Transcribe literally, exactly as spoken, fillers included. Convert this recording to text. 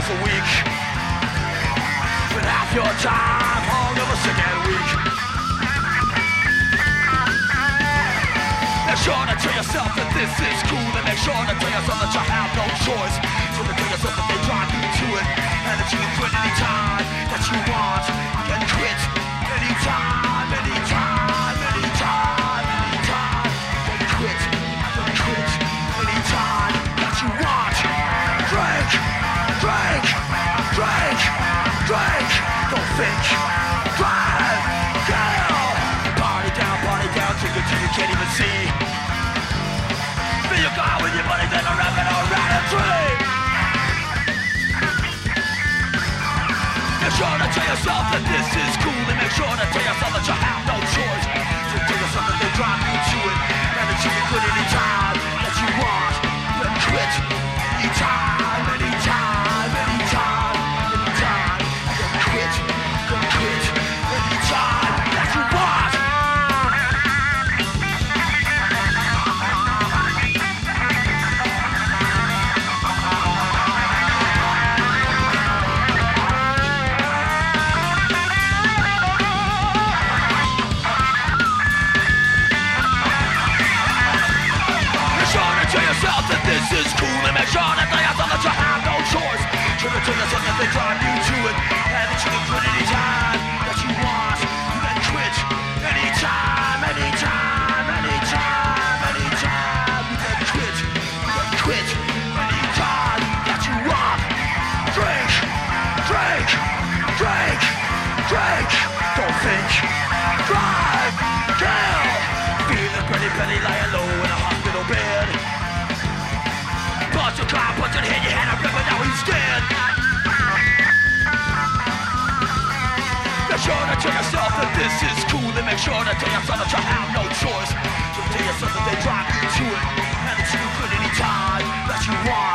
hours a week, but half your time hung over sick and weak. Make sure to tell yourself that this is cool, and make sure to tell yourself that you have no choice. So to tell yourself that they drive you to it, and that you can quit any time that you want. You can quit anytime, anytime, anytime, anytime. You can quit, you can quit anytime that you want. Drink, drink, drink, drink. Don't think, drive, girl. Party down, party down, till you, till you can't even see. Feel your car with your money, then a rabbit or ratatouille. Make sure to tell yourself that this is cool, and make sure to tell yourself that you have no choice. So tell yourself that they drive you to it, and that you can quit any time that you want. You can quit anytime, anytime, anytime, anytime. You can quit, you can quit anytime that you want. That this is cool, and make sure that they have that you have no choice. Try to tell yourself that they drive you to it, and that you can quit anytime that you want. You can quit anytime, anytime, anytime, anytime. You can quit, you can quit anytime that you want. Drink, drink, drink, drink. Don't think, drive, girl. Feeling pretty penny lying low in a hospital bed. Bust your car, put it in your hand, I remember now he's dead. Make sure to tell yourself that this is cool, and make sure to tell yourself that you have no choice. So tell yourself that they drive you to it, and that you can quit any time that you want.